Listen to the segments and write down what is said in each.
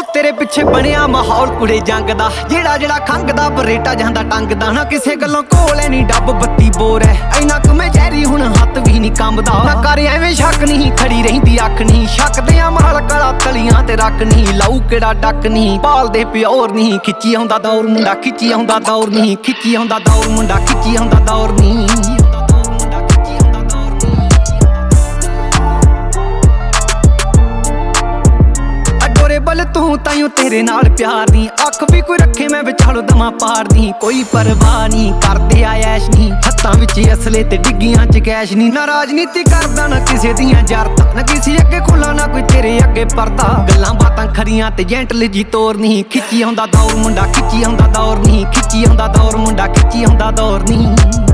ਤੇਰੇ ਪਿੱਛੇ ਬਣਿਆ ਮਾਹੌਲ ਕੁੜੇ ਜੰਗ ਦਾ, ਜਿਹੜਾ ਖੰਗਦਾ ਬਰੇਟਾ ਜਾਂਦਾ ਟੰਗਦਾ। ਨਾ ਕਿਸੇ ਗੱਲੋਂ ਕੋਲੇ ਨਹੀਂ ਡੱਬ ਬੱਤੀ ਬੋਰ ਐ, ਐਨਾ ਕੁ ਮੈਂ ਜ਼ਹਿਰੀ ਹੁਣ ਹੱਥ ਵੀ ਨਹੀਂ ਕੰਬਦਾ। ਨਾ ਕਰ ਐਵੇਂ ਸ਼ੱਕ ਨਹੀਂ, ਖੜੀ ਰਹਿੰਦੀ ਅੱਖ ਨਹੀਂ, ਸ਼ੱਕਦੇ ਆ ਮਾਲ ਕਲਾ ਤਲੀਆਂ ਤੇ ਰੱਖ ਨਹੀਂ। ਲਾਊ ਕਿਹੜਾ ਡੱਕ ਨਹੀਂ, ਪਾਲਦੇ ਪਿਓਰ ਨਹੀਂ, ਖਿੱਚੀ ਆਉਂਦਾ ਦੌਰ ਮੁੰਡਾ, ਖਿੱਚੀ ਆਉਂਦਾ ਦੌਰ ਨਹੀਂ, ਖਿੱਚੀ ਆਉਂਦਾ ਦੌਰ ਮੁੰਡਾ, ਖਿੱਚੀ ਆਉਂਦਾ ਦੌਰ ਨਹੀਂ। ਬਲ ਤੂੰ ਤਾਈਓ ਤੇਰੇ ਨਾਲ ਪਿਆਰ ਦੀ, ਅੱਖ ਵੀ ਕੋਈ ਰੱਖੇ ਮੈਂ ਵਿਚਾਲੋ ਦਮਾ ਪਾੜਦੀ। ਕੋਈ ਪਰਵਾਹ ਨਹੀਂ ਕਰਦੇ ਆ ਐਸ਼ ਨਹੀਂ, ਹੱਥਾਂ ਵਿੱਚ ਅਸਲੇ ਤੇ ਡਿੱਗੀਆਂ ਚ ਕੈਸ਼ ਨਹੀਂ। ਨਾ ਰਾਜਨੀਤੀ ਕਰਦਾ ਨਾ ਕਿਸੇ ਦੀਆਂ ਜਰਤਾਂ, ਨਾ ਕਿਸੇ ਅੱਗੇ ਖੁੱਲਾ ਨਾ ਕੋਈ ਤੇਰੇ ਅੱਗੇ ਪਰਦਾ। ਗੱਲਾਂ ਬਾਤਾਂ ਖਰੀਆਂ ਤੇ ਜੈਂਟਲ ਜੀ ਤੋਰ ਨਹੀਂ, ਖਿੱਚੀ ਆਉਂਦਾ ਦੌਰ ਮੁੰਡਾ, ਖਿੱਚੀ ਆਉਂਦਾ ਦੌਰ ਨਹੀਂ, ਖਿੱਚੀ ਆਉਂਦਾ ਦੌਰ ਮੁੰਡਾ, ਖਿੱਚੀ ਆਉਂਦਾ ਦੌਰ ਨਹੀਂ।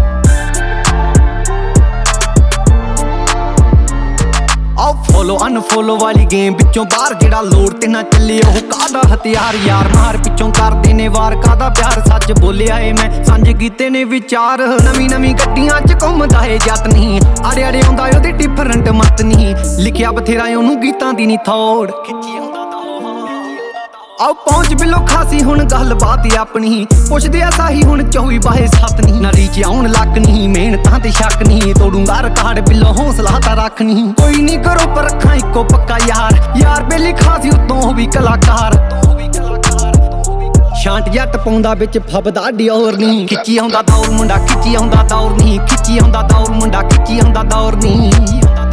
ਆਓ ਫੋਲੋ ਅਨਫੋਲੋ ਵਾਲੀ ਗੇਮ ਵਿੱਚੋਂ ਬਾਹਰ, ਜਿਹੜਾ ਲੋੜ ਤੇ ਨਾ ਚੱਲੇ ਉਹ ਕਾਹਦਾ ਹਥਿਆਰ। ਯਾਰ ਮਾਰ ਪਿੱਛੋਂ ਕਰਦੇ ਨੇ ਵਾਰ, ਕਾਹਦਾ ਪਿਆਰ ਸੱਚ ਬੋਲਿਆ ਏ ਮੈਂ, ਸਾਂਝੇ ਕੀਤੇ ਨੇ ਵਿਚਾਰ। ਨਵੀਂ ਗੱਡੀਆਂ ਚ ਘੁੰਮਦਾ ਏ ਜੱਟ ਨਹੀਂ, ਆੜੇ ਆਉਂਦਾ ਉਹਦੀ ਡਿਫਰੈਂਟ ਮਤ ਨਹੀਂ। ਲਿਖਿਆ ਬਥੇਰਾ ਉਹਨੂੰ ਗੀਤਾਂ ਦੀ ਨਹੀਂ ਥੋੜ, ਖਿੱਚੀ ਆਉਂਦਾ ਆਓ ਪਹੁੰਚ ਬਿੱਲੋ ਖਾਸੀ ਹੁਣ ਗੱਲਬਾਤ ਆਪਣੀ, ਪੁੱਛਦੇ ਆ ਸਾਹੀ ਹੁਣ 24/7 ਨਹੀਂ। ਨਾ ਰੀਚ ਆਉਣ ਲੱਕ ਨਹੀਂ, ਮਿਹਨਤਾਂ ਤੇ ਸ਼ੱਕ ਨਹੀਂ, ਤੋੜੂੰਗਾ ਰਿਕਾਰਡ ਬਿੱਲੋ ਹੌਸਲਾ ਤਾਂ ਰੱਖ ਨਹੀਂ। ਕੋਈ ਨਹੀਂ ਕਰੋ ਪਰ ਰੱਖਾਂ ਇੱਕੋ ਪੱਕਾ ਯਾਰ ਬੇਲੀ ਖਾਸੀ ਉਤੋਂ ਵੀ ਕਲਾਕਾਰ। ਸ਼ਾਂਟ ਜੱਟ ਪਾਉਂਦਾ ਵਿੱਚ ਫੱਬਦਾ ਡਿਓਰ ਨਹੀਂ, ਖਿੱਚੀ ਆਉਂਦਾ ਦੌਰ ਮੁੰਡਾ, ਖਿੱਚੀ ਆਉਂਦਾ ਦੌਰ ਨਹੀਂ, ਖਿੱਚੀ ਆਉਂਦਾ ਦੌਰ ਮੁੰਡਾ, ਖਿੱਚੀ ਆਉਂਦਾ ਦੌਰ ਨਹੀਂ।